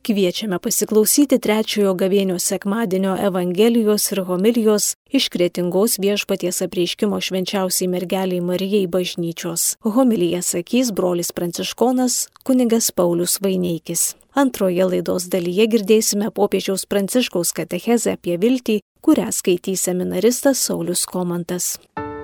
Kviečiame pasiklausyti trečiojo gavėnios sekmadienio Evangelijos ir homilijos iš Kretingos Viešpaties apreiškimo švenčiausiai mergeliai Marijai bažnyčios. Homiliją sakys brolis pranciškonas kunigas Paulius Vaineikis. Antroje laidos dalyje girdėsime popiežiaus Pranciškaus katechezę apie viltį, kurią skaitys seminaristas Saulius Komantas.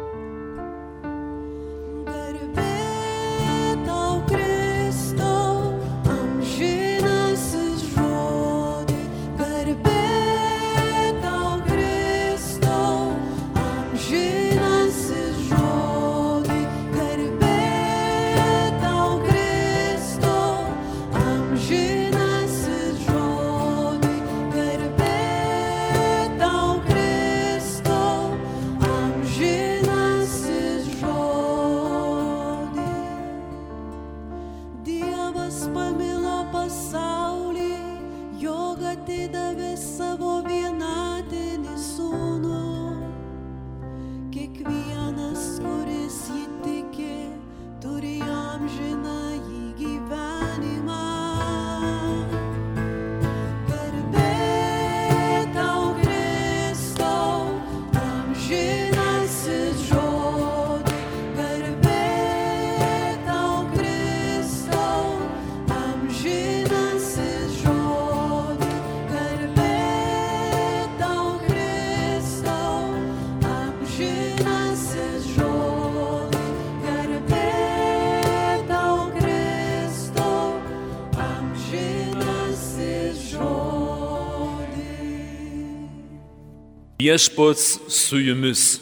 Viešpats su jumis.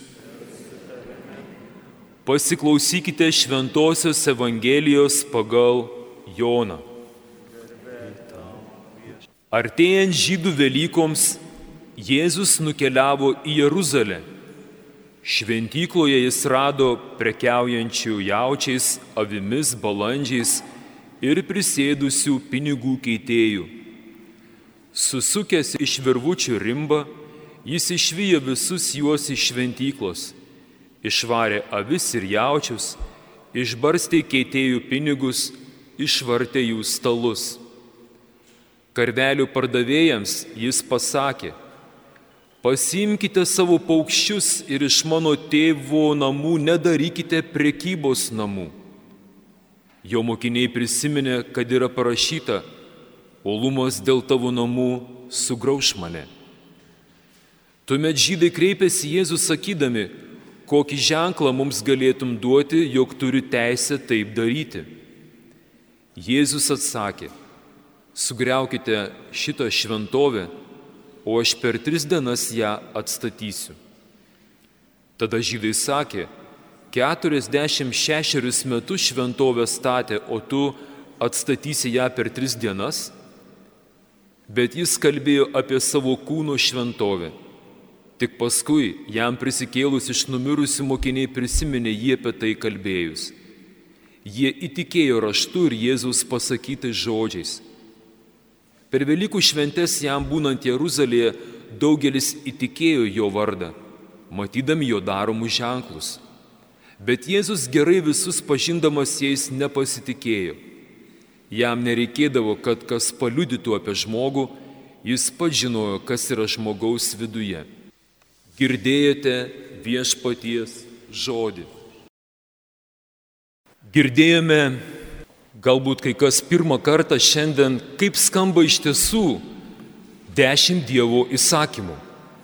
Pasiklausykite Šventosios Evangelijos pagal Joną. Artėjant Žydų Velykoms, Jėzus nukeliavo į Jeruzalę. Šventykloje jis rado prekiaujančių jaučiais, avimis, balandžiais ir prisėdusių pinigų keitėjų. Susukęs iš virvučių rimbą, jis išvijo visus juos iš šventyklos, išvarė avis ir jaučius, išbarstė keitėjų pinigus, išvartė jų stalus. Karvelių pardavėjams jis pasakė: pasiimkite savo paukščius ir iš mano tėvo namų nedarykite prekybos namų. Jo mokiniai prisiminė, kad yra parašyta: uolumas dėl tavo namų sugrauš mane. Tuomet žydai kreipėsi Jėzų sakydami: kokį ženklą mums galėtum duoti, jog turi teisę taip daryti? Jėzus atsakė: sugriaukite šitą šventovę, o aš per 3 dienas ją atstatysiu. Tada žydai sakė: 46 metus šventovę statė, o tu atstatysi ją per 3 dienas? Bet jis kalbėjo apie savo kūno šventovę. Tik paskui, jam prisikėlus iš numirusių, mokiniai prisiminė jį apie tai kalbėjus. Jie įtikėjo raštu ir Jėzaus pasakytais žodžiais. Per Velykų šventes jam būnant Jeruzalėje, daugelis įtikėjo jo vardą, matydami jo daromus ženklus. Bet Jėzus gerai visus pažindamas jais nepasitikėjo. Jam nereikėdavo, kad kas paliudytų apie žmogų, jis pats žinojo, kas yra žmogaus viduje. Girdėjote Viešpaties žodį. Girdėjome, galbūt kai kas pirmą kartą šiandien, kaip skamba iš tiesų 10 Dievo įsakymų.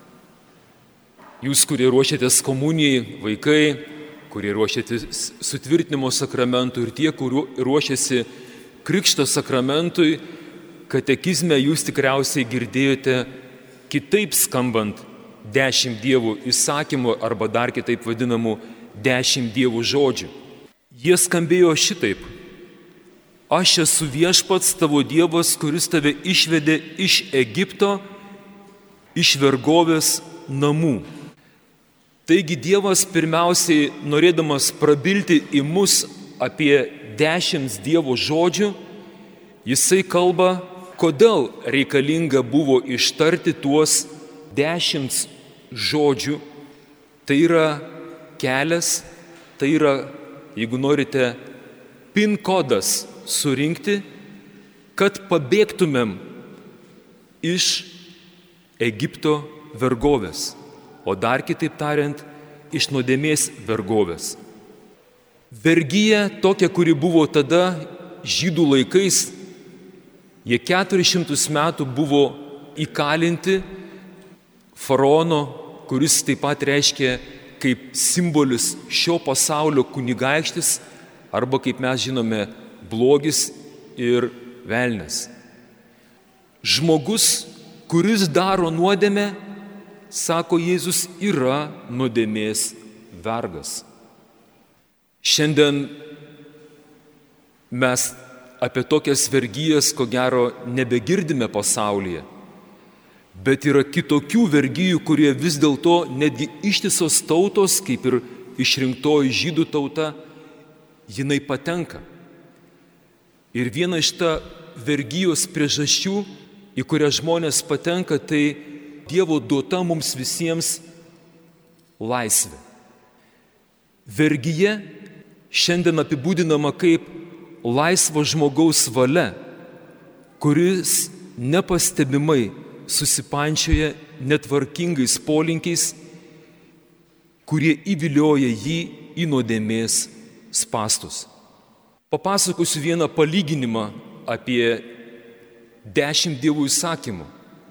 Jūs, kurie ruošiatės komunijai, vaikai, kurie ruošiatės sutvirtinimo sakramentų ir tie, kurie ruošiasi krikšto sakramentui, katekizme jūs tikriausiai girdėjote kitaip skambant 10 Dievo įsakymų arba dar kitaip vadinamų 10 Dievo žodžių. Jie skambėjo šitaip: aš esu Viešpats tavo Dievas, kuris tave išvedė iš Egipto, iš vergovės namų. Taigi Dievas pirmiausiai, norėdamas prabilti į mus apie 10 Dievo žodžių, jisai kalba, kodėl reikalinga buvo ištarti tuos 10 žodžių. Tai yra kelias, tai yra, jeigu norite, PIN kodas surinkti, kad pabėgtumėm iš Egipto vergovės, o dar kitaip tariant, iš nuodėmės vergovės. Vergija tokia, kuri buvo tada žydų laikais, jie 400 metų buvo įkalinti faraono, kuris taip pat reiškia kaip simbolis šio pasaulio kunigaikštis, arba kaip mes žinome, blogis ir velnias. Žmogus, kuris daro nuodėmę, sako Jėzus, yra nuodėmės vergas. Šiandien mes apie tokias vergijas, ko gero, nebegirdime pasaulyje, bet yra kitokių vergijų, kurie vis dėlto netgi ištisos tautos, kaip ir išrinktoji žydų tauta, jinai patenka. Ir viena iš ta vergijos priežasčių, į kurią žmonės patenka, tai Dievo duota mums visiems laisvė. Vergija šiandien apibūdinama kaip laisvo žmogaus valia, kuris nepastebimai susipančioja netvarkingais polinkiais, kurie įvilioja jį į nuodėmės spąstus. Papasakosiu vieną palyginimą apie 10 Dievo įsakymų.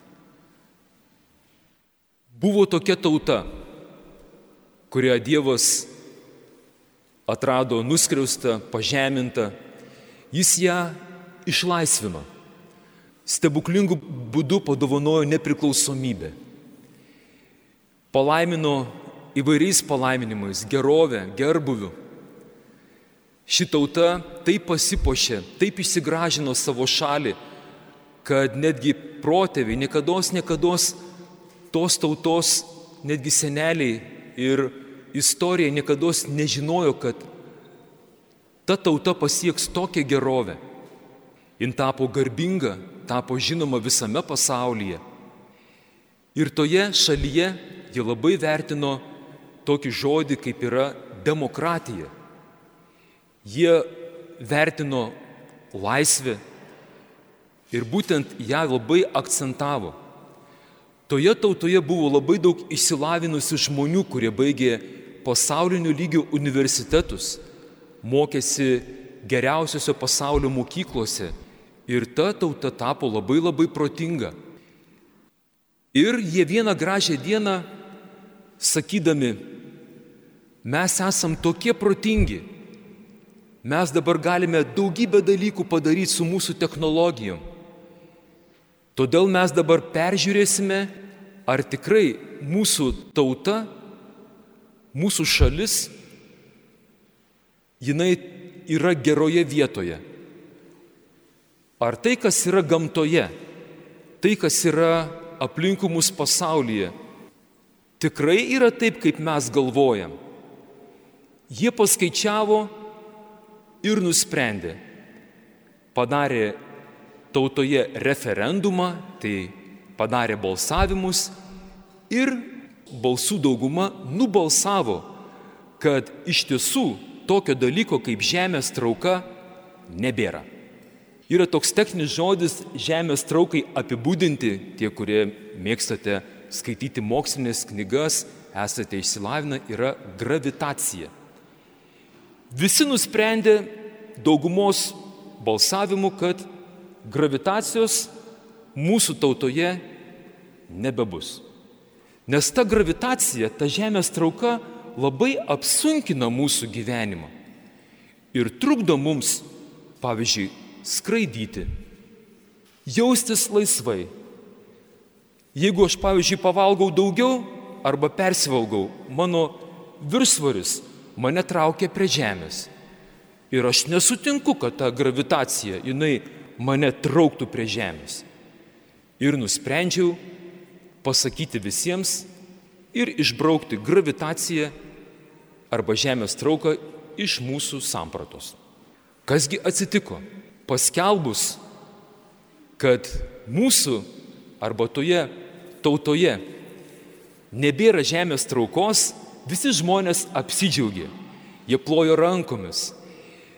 Buvo tokia tauta, kurią Dievas atrado nuskriaustą, pažemintą. Jis ją išlaisvino. Stebuklingų būdų padovanojo nepriklausomybę. Palaimino įvairiais palaiminimais, gerovę, gerbūviu. Ši tauta taip pasipuošė, taip išsigražino savo šalį, kad netgi protėviai niekados tos tautos, netgi seneliai ir istorija niekados nežinojo, kad ta tauta pasieks tokią gerovę. Jin tapo garbinga, tapo žinoma visame pasaulyje. Ir toje šalyje jie labai vertino tokį žodį, kaip yra demokratija. Jie vertino laisvę ir būtent ją labai akcentavo. Toje tautoje buvo labai daug išsilavinusių žmonių, kurie baigė pasaulinio lygio universitetus, mokėsi geriausiose pasaulio mokyklose ir ta tauta tapo labai protinga. Ir jie vieną gražią dieną, sakydami, mes esam tokie protingi, mes dabar galime daugybę dalykų padaryti su mūsų technologijom. Todėl mes dabar peržiūrėsime, ar tikrai mūsų tauta, mūsų šalis, jinai yra geroje vietoje. Ar tai, kas yra gamtoje, tai, kas yra aplinkui mus pasaulyje, tikrai yra taip, kaip mes galvojam. Jie paskaičiavo ir nusprendė. Padarė tautoje referendumą, tai padarė balsavimus ir balsų dauguma nubalsavo, kad iš tiesų tokio dalyko kaip žemės trauka nebėra. Yra toks techninis žodis žemės traukai apibūdinti, tie, kurie mėgstate skaityti mokslinės knygas, esate išsilavinę, yra gravitacija. Visi nusprendė daugumos balsavimu, kad gravitacijos mūsų tautoje nebebus. Nes ta gravitacija, ta žemės trauka labai apsunkina mūsų gyvenimą ir trukdo mums, pavyzdžiui, skraidyti, jaustis laisvai. Jeigu aš, pavyzdžiui, pavalgau daugiau arba persivalgau, mano viršsvoris mane traukia prie žemės. Ir aš nesutinku, kad ta gravitacija, jinai mane trauktų prie žemės. Ir nusprendžiau pasakyti visiems ir išbraukti gravitaciją arba žemės trauką iš mūsų sampratos. Kasgi atsitiko? Paskelbus, kad mūsų arba toje tautoje nebėra žemės traukos, visi žmonės apsidžiaugė. Jie plojo rankomis.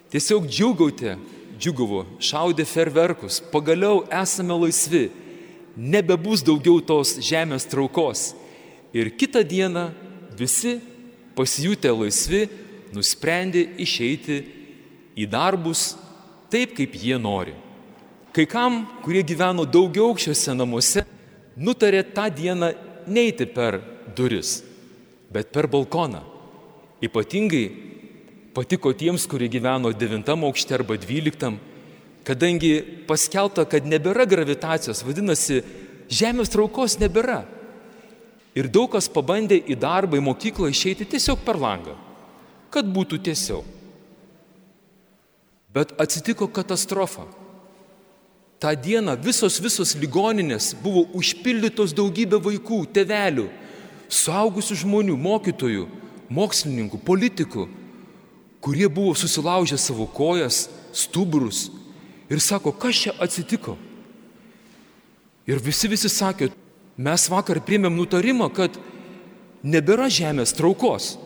Tiesiog džiugavo, šaudė ferverkus. Pagaliau esame laisvi. nebebus daugiau tos žemės traukos. Ir kitą dieną visi pasijutę laisvi nusprendė išeiti į darbus taip, kaip jie nori. Kai kam, kurie gyveno daugiaaukščiuose namuose, nutarė tą dieną neiti per duris, bet per balkoną. Ypatingai patiko tiems, kurie gyveno 9 aukšte arba 12, kadangi paskelbta, kad nebėra gravitacijos, vadinasi, žemės traukos nebėra. Ir daug kas pabandė į darbą, į mokyklą išeiti tiesiog per langą, kad būtų tiesiau. Bet atsitiko katastrofa. Ta diena visos ligoninės buvo užpildytos daugybė vaikų, tėvelių, suaugusių žmonių, mokytojų, mokslininkų, politikų, kurie buvo susilaužę savo kojas, stuburus ir sako, kas čia atsitiko. Ir visi sakė, mes vakar priėmėm nutarimą, kad nebėra žemės traukos.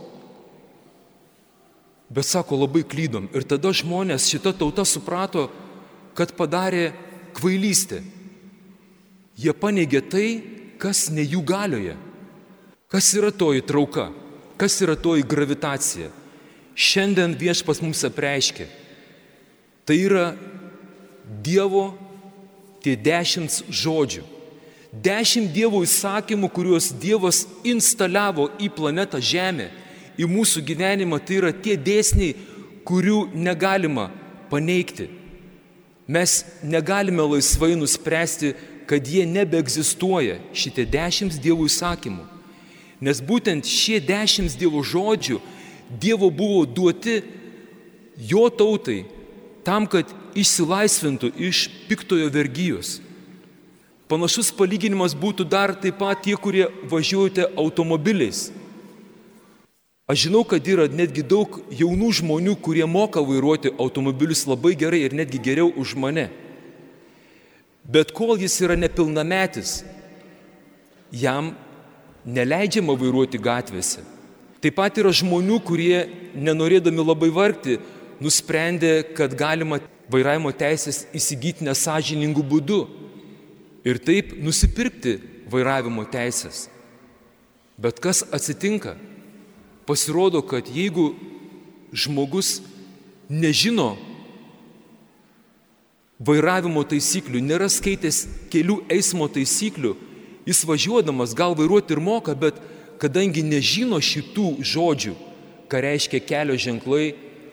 Bet sako, labai klydom. Ir tada žmonės, šita tauta suprato, kad padarė kvailystę. Jie paneigė tai, kas ne jų galioje. Kas yra toji trauka? Kas yra toji gravitacija? Šiandien Viešpats mums apreiškė. Tai yra Dievo tie 10 žodžių. 10 Dievo įsakymų, kuriuos Dievas instaliavo į planetą Žemę, į mūsų gyvenimą. Tai yra tie dėsniai, kurių negalima paneigti. Mes negalime laisvai nuspręsti, kad jie nebeegzistuoja, šitie 10 Dievo įsakymų. Nes būtent šie 10 Dievo žodžių Dievo buvo duoti jo tautai, tam, kad išsilaisvintų iš piktojo vergijos. Panašus palyginimas būtų dar taip pat tie, kurie važiuojate automobiliais. Aš žinau, kad yra netgi daug jaunų žmonių, kurie moka vairuoti automobilius labai gerai ir netgi geriau už mane. Bet kol jis yra nepilnametis, jam neleidžiama vairuoti gatvėse. Taip pat yra žmonių, kurie, nenorėdami labai vargti, nusprendė, kad galima vairavimo teisės įsigyti nesąžiningų būdų ir taip nusipirkti vairavimo teisės. Bet kas atsitinka? Pasirodo, kad jeigu žmogus nežino vairavimo taisyklių, nėra skaitęs kelių eismo taisyklių, jis važiuodamas gal vairuoti ir moka, bet kadangi nežino šitų žodžių, ką reiškia kelio ženklai,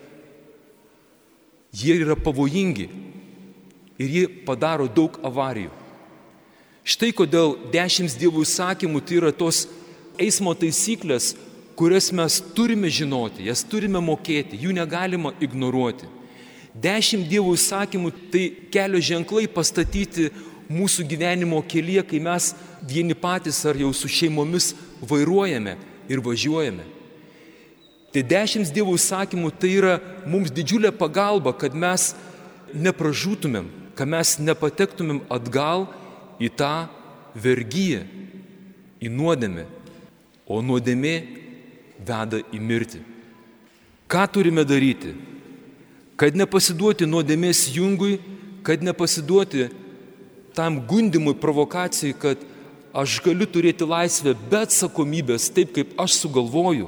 jie yra pavojingi ir jie padaro daug avarijų. Štai kodėl 10 Dievo įsakymų tai yra tos eismo taisyklės, kurias mes turime žinoti, jas turime mokėti, jų negalima ignoruoti. 10 Dievo įsakymų tai kelio ženklai pastatyti mūsų gyvenimo kelyje, kai mes vieni patys ar jau su šeimomis vairuojame ir važiuojame. Tai 10 Dievo įsakymų tai yra mums didžiulė pagalba, kad mes nepražūtumėm, kad mes nepatektumėm atgal į tą vergiją, į nuodėmę, o nuodėmė veda į mirtį. Ką turime daryti? Kad nepasiduoti nuodėmės jungui, kad nepasiduoti tam gundimui, provokacijai, kad aš galiu turėti laisvę be atsakomybės, taip kaip aš sugalvoju.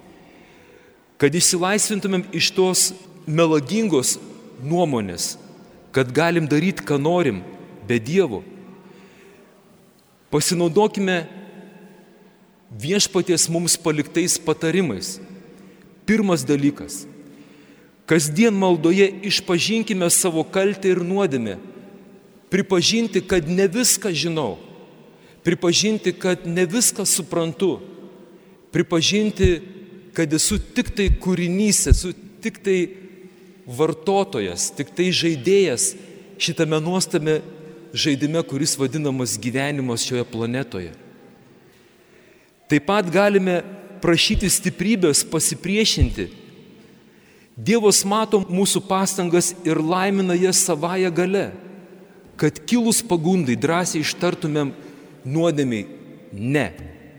Kad išsilaisvintumėm iš tos melagingos nuomonės, kad galim daryti, ką norim, be Dievo. Pasinaudokime Viešpaties mums paliktais patarimais. Pirmas dalykas. Kasdien maldoje išpažinkime savo kaltę ir nuodėmę. Pripažinti, kad ne viską žinau. Pripažinti, kad ne viską suprantu. Pripažinti, kad esu tik tai kūrinys, esu tik tai vartotojas, tik tai žaidėjas šitame nuostame žaidime, kuris vadinamas gyvenimas šioje planetoje. Taip pat galime prašyti stiprybės pasipriešinti. Dievas mato mūsų pastangas ir laimina jas savąją gale, kad kilus pagundai drąsiai ištartumėm nuodėmiai ne.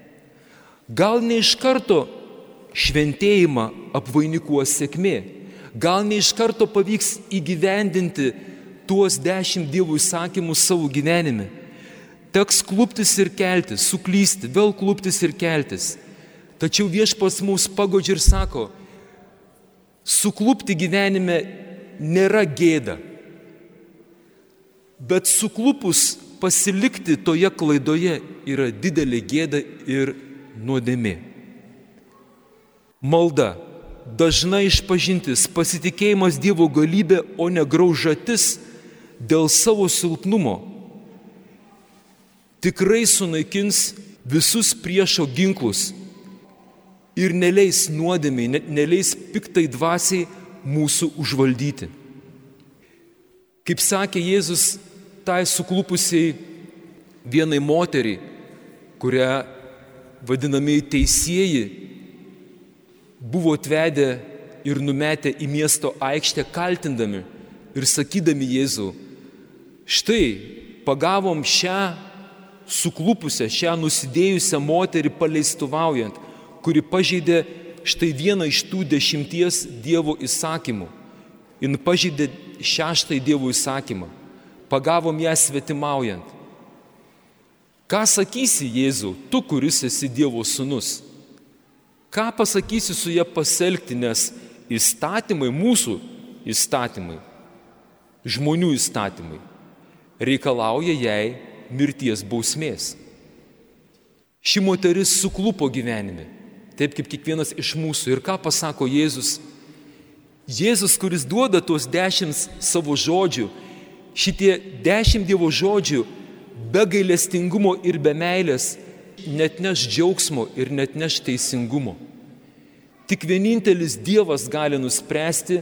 Gal ne iš karto šventėjimą apvainikuos sėkmė, gal ne iš karto pavyks įgyvendinti tuos 10 Dievo įsakymus savo gyvenime, teks kluptis ir keltis, suklysti, vėl kluptis ir keltis. Tačiau Viešpats mus pagodžia ir sako, suklupti gyvenime nėra gėda, bet suklupus pasilikti toje klaidoje yra didelė gėda ir nuodėmė. Malda, dažna išpažintis, pasitikėjimas Dievo galybė, o ne graužatis dėl savo silpnumo, tikrai sunaikins visus priešo ginklus ir neleis nuodėmiai, neleis piktai dvasiai mūsų užvaldyti. Kaip sakė Jėzus tai suklupusiai vienai moteriai, kurią vadinamieji teisieji buvo atvedę ir numetę į miesto aikštę kaltindami ir sakydami Jėzų, štai pagavom šią suklupusią, šią nusidėjusią moterį paleistuvaujant, kuri pažeidė štai vieną iš tų 10 Dievo įsakymų. Jis pažeidė 6 Dievo įsakymą. Pagavom ją svetimaujant. Ką sakysi, Jėzau, tu, kuris esi Dievo sūnus? Ką pasakysi su ją pasielgti, nes įstatymai, mūsų įstatymai, žmonių įstatymai, reikalauja jai mirties bausmės. Ši moteris suklupo gyvenime, taip kaip kiekvienas iš mūsų. Ir ką pasako Jėzus? Jėzus, kuris duoda tuos 10 savo žodžių, šitie 10 Dievo žodžių be gailestingumo ir be meilės net neš džiaugsmo ir net neš teisingumo. Tik vienintelis Dievas gali nuspręsti,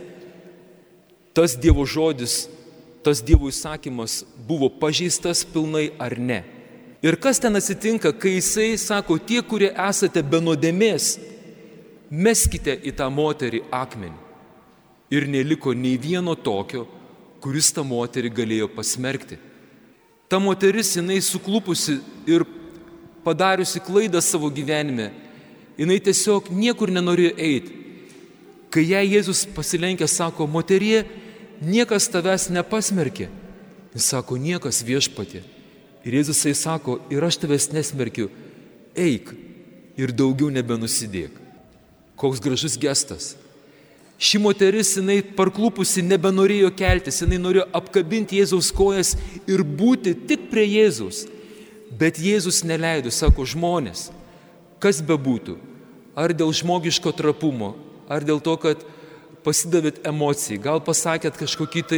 tas Dievo žodis, tas Dievo įsakymas buvo pažeistas pilnai ar ne. Ir kas ten atsitinka, kai jisai sako, tie, kurie esate be nuodėmės, meskite į tą moterį akmenį. Ir neliko nei vieno tokio, kuris tą moterį galėjo pasmerkti. Ta moteris, jinai suklupusi ir padariusi klaidą savo gyvenime, jinai tiesiog niekur nenorėjo eiti. Kai jai Jėzus pasilenkė, sako, moterie, niekas tavęs nepasmerkė. Jis sako, niekas, Viešpatie. Ir Jėzus sako, ir aš tavęs nesmerkiu, eik ir daugiau nebenusidėk. Koks gražus gestas. Ši moteris, jinai parklupusi, nebenorėjo keltis, jinai norėjo apkabinti Jėzaus kojas ir būti tik prie Jėzaus. Bet Jėzus neleido, sako, žmonės, kas bebūtų, ar dėl žmogiško trapumo, ar dėl to, kad pasidavėt emocijai, gal pasakėt kažkokį tai,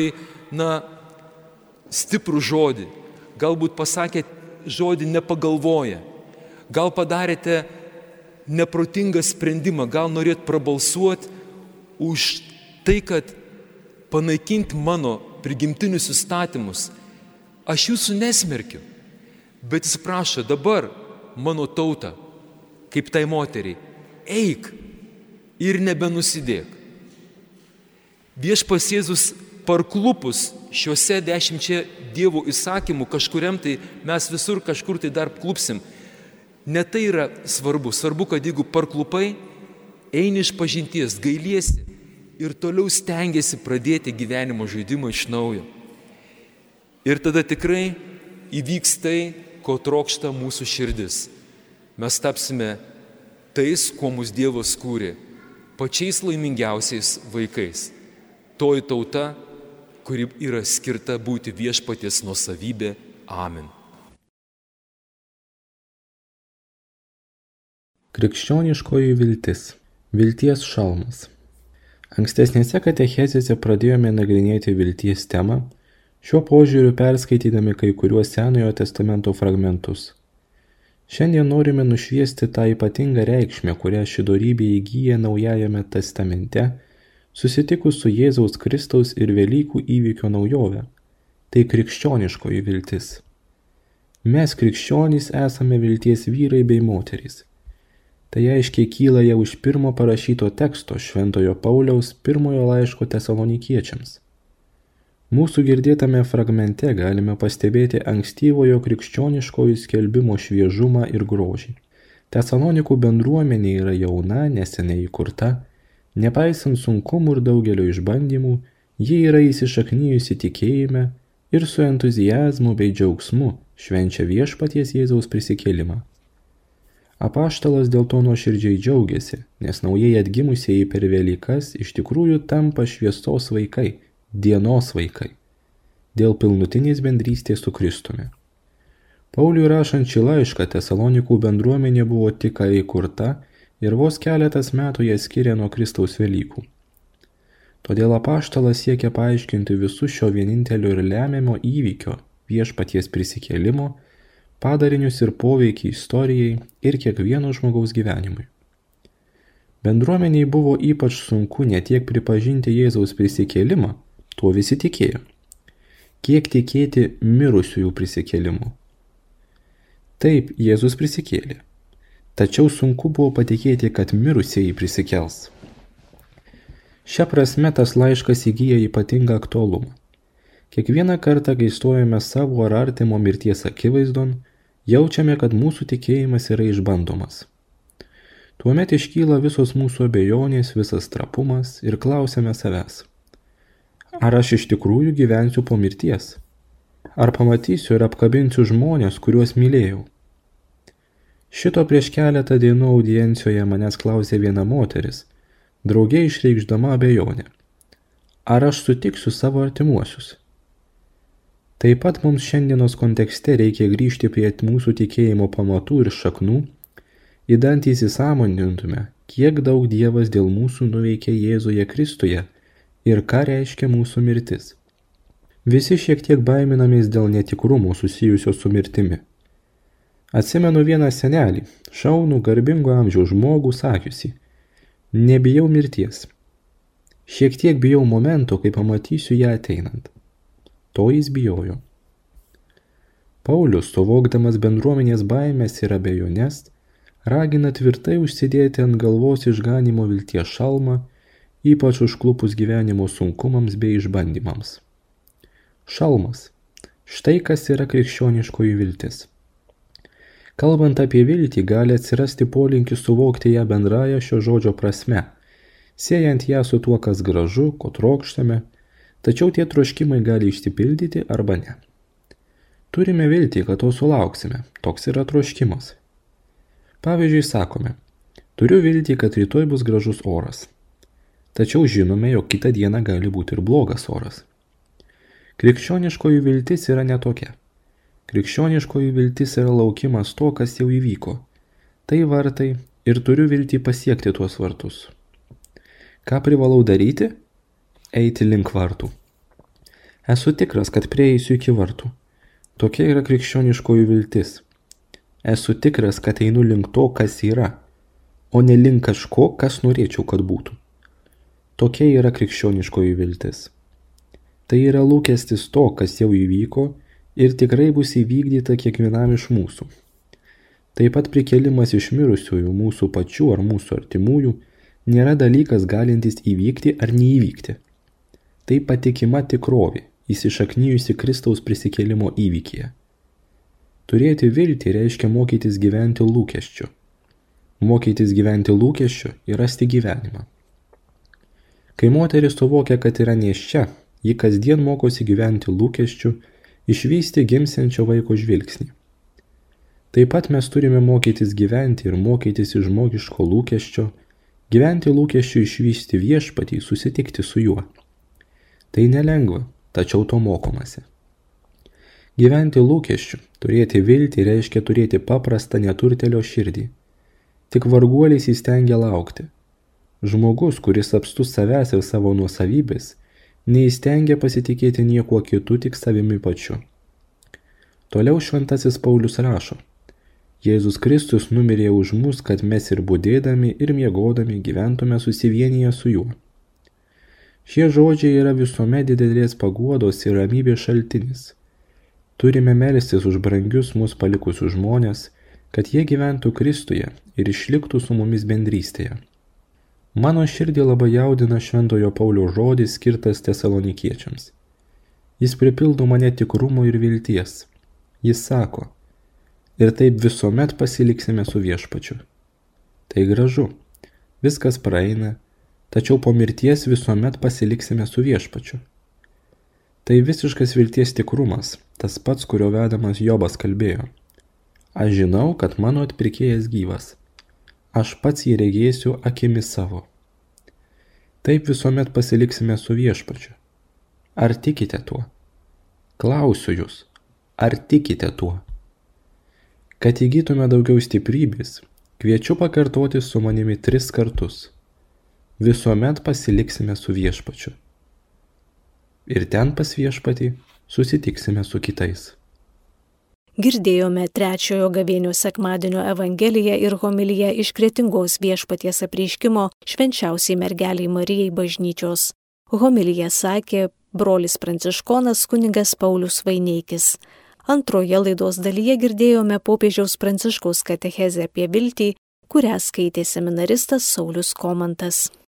stiprų žodį, galbūt pasakėt žodį nepagalvoję, gal padarėte neprotingą sprendimą, gal norėt prabalsuoti už tai, kad panaikinti mano prigimtinius įstatymus. Aš jūsų nesmerkiu, bet jis prašo dabar mano tautą, kaip tai moteriai, eik ir nebenusidėk. Viešpats Jėzus parklupus šiuose 10 Dievo įsakymų, kažkuriam tai mes visur kažkur tai dar klupsim. Ne tai yra svarbu. Svarbu, kad jeigu parklupai, eini iš pažinties, gailiesi ir toliau stengiasi pradėti gyvenimo žaidimą iš naujo. Ir tada tikrai įvyks tai, ko trokšta mūsų širdis. Mes tapsime tais, kuo mus Dievas kūrė, pačiais laimingiausiais vaikais. Toji tauta, kuri yra skirta būti Viešpaties nuosavybė. Amen. Krikščioniškoji viltis. Vilties šalmas. Ankstesnėse katechezėse pradėjome nagrinėti vilties temą, šiuo požiūriu perskaitydami kai kuriuos Senojo testamento fragmentus. Šiandien norime nušviesti tą ypatingą reikšmę, kurią ši dorybė įgyja Naujajame testamente, susitikus su Jėzaus Kristaus ir Velykų įvykio naujove. Tai krikščioniškoji viltis. Mes krikščionys esame vilties vyrai bei moterys. Tai aiškiai kyla jau iš pirmo parašyto teksto Šventojo Pauliaus pirmojo laiško Tesalonikiečiams. Mūsų girdėtame fragmente galime pastebėti ankstyvojo krikščioniškojo skelbimo šviežumą ir grožį. Tesalonikų bendruomenė yra jauna, neseniai įkurta, nepaisant sunkumų ir daugelio išbandymų, ji yra įsišaknijusi tikėjime, ir su entuziazmu bei džiaugsmu švenčia viešpaties Jėzaus prisikėlimą. Apaštalas dėl to nuoširdžiai džiaugiasi, nes naujai atgimusieji per Velykas iš tikrųjų tampa šviesos vaikai, dienos vaikai, dėl pilnutinės bendrystės su Kristumi. Pauliui rašant šį laišką Tesalonikų bendruomenė buvo tik įkurta ir vos keletas metų ją skiria nuo Kristaus Velykų. Todėl apaštalas siekia paaiškinti visus šio vienintelio ir lemiamo įvykio viešpaties prisikėlimo padarinius ir poveikį istorijai ir kiekvieno žmogaus gyvenimui. Bendruomeniai buvo ypač sunku ne tiek pripažinti Jėzaus prisikėlimą, tuo visi tikėjo, kiek tikėti mirusiųjų prisikėlimu. Taip, Jėzus prisikėlė, tačiau sunku buvo patikėti, kad mirusieji prisikels. Šia prasme tas laiškas įgyja ypatingą aktualumą. Kiekvieną kartą, kai stojame savo ar artimo mirties akivaizdon, jaučiame, kad mūsų tikėjimas yra išbandomas. Tuomet iškyla visos mūsų abejonės, visas trapumas ir klausiame savęs. Ar aš iš tikrųjų gyvensiu po mirties? Ar pamatysiu ir apkabinsiu žmonės, kuriuos mylėjau? Šito prieš keletą dienų audiencijoje manęs klausė viena moteris, drauge išreikšdama abejonę. Ar aš sutiksiu savo artimuosius? Taip pat mums šiandienos kontekste reikia grįžti prie mūsų tikėjimo pamatų ir šaknų, idant įsisąmonintume, kiek daug Dievas dėl mūsų nuveikė Jėzuje Kristuje ir ką reiškia mūsų mirtis. Visi šiek tiek baiminamės dėl netikrumo susijusio su mirtimi. Atsimenu vieną senelį, šaunų garbingo amžiaus žmogų sakiusi, nebijau mirties. Šiek tiek bijau momento, kai pamatysiu ją ateinant. To jis bijojo. Paulius, suvokdamas bendruomenės baimės ir abejonės, ragina tvirtai užsidėti ant galvos išganymo vilties šalmą, ypač užklupus gyvenimo sunkumams bei išbandymams. Šalmas. Štai kas yra krikščioniškoji viltis. Kalbant apie viltį, gali atsirasti polinkis suvokti ją bendraja šio žodžio prasme, siejant ją su tuo, kas gražu, ko trokštame, tačiau tie troškimai gali išsipildyti arba ne. Turime viltį, kad to sulauksime, toks yra troškimas. Pavyzdžiui, sakome, turiu viltį, kad rytoj bus gražus oras, tačiau žinome, jog kitą dieną gali būti ir blogas oras. Krikščioniškoji viltis yra netokia. Krikščioniškoji viltis yra laukimas to, kas jau įvyko. Tai vartai ir turiu viltį pasiekti tuos vartus. Ką privalau daryti? Eiti link vartų. Esu tikras, kad prieisiu iki vartų. Tokia yra krikščioniškoji viltis. Esu tikras, kad einu link to, kas yra, o ne link kažko, kas norėčiau, kad būtų. Tokia yra krikščioniškoji viltis. Tai yra lūkestis to, kas jau įvyko ir tikrai bus įvykdyta kiekvienam iš mūsų. Taip pat prikėlimas iš mirusiųjų, mūsų pačių ar mūsų artimųjų, nėra dalykas galintis įvykti ar neįvykti. Tai patikima tikrovė, įsišaknijusi Kristaus prisikėlimo įvykyje. Turėti viltį reiškia mokytis gyventi lūkesčiu. Mokytis gyventi lūkesčiu ir rasti gyvenimą. Kai moteris suvokia, kad yra nėščia, ji kasdien mokosi gyventi lūkesčiu, išvysti gimsiančio vaiko žvilgsnį. Taip pat mes turime mokytis gyventi ir mokytis iš žmogiško lūkesčio, gyventi lūkesčiu išvysti viešpatį, susitikti su juo. Tai nelengva, tačiau to mokomasi. Gyventi lūkesčiu, turėti viltį reiškia turėti paprastą neturtelio širdį. Tik varguolis įstengia laukti. Žmogus, kuris apstus savęs ir savo nuosavybės, neįstengia pasitikėti niekuo kitu, tik savimi pačiu. Toliau šventasis Paulius rašo, Jėzus Kristus numirė už mus, kad mes ir budėdami, ir miegodami gyventume susivienyje su juo. Šie žodžiai yra visuomet didelės paguodos ir ramybės šaltinis. Turime melstis už brangius mus palikusius žmonės, kad jie gyventų Kristuje ir išliktų su mumis bendrystėje. Mano širdį labai jaudina šventojo Pauliaus žodis skirtas tesalonikiečiams. Jis pripildo mane tikrumo ir vilties. Jis sako, ir taip visuomet pasiliksime su viešpačiu. Tai gražu, viskas praeina, tačiau po mirties visuomet pasiliksime su viešpačiu. Tai visiškas vilties tikrumas, tas pats, kurio vedamas Jobas kalbėjo. Aš žinau, kad mano atpirkėjas gyvas. Aš pats jį regėsiu akimis savo. Taip visuomet pasiliksime su Viešpačiu. Ar tikite tuo? Klausiu jūs, ar tikite tuo? Kad įgytume daugiau stiprybės, kviečiu pakartoti su manimi 3 kartus. Visuomet pasiliksime su Viešpačiu. Ir ten pas Viešpatį susitiksime su kitais. Girdėjome 3-ojo gavėnios sekmadienio evangeliją ir homiliją iš Kretingos Viešpaties apreiškimo švenčiausiai mergeliai Marijai bažnyčios. Homiliją sakė brolis pranciškonas kunigas Paulius Vaineikis. Antroje laidos dalyje girdėjome popiežiaus Pranciškaus katechezę apie viltį, kurią skaitė seminaristas Saulius Komantas.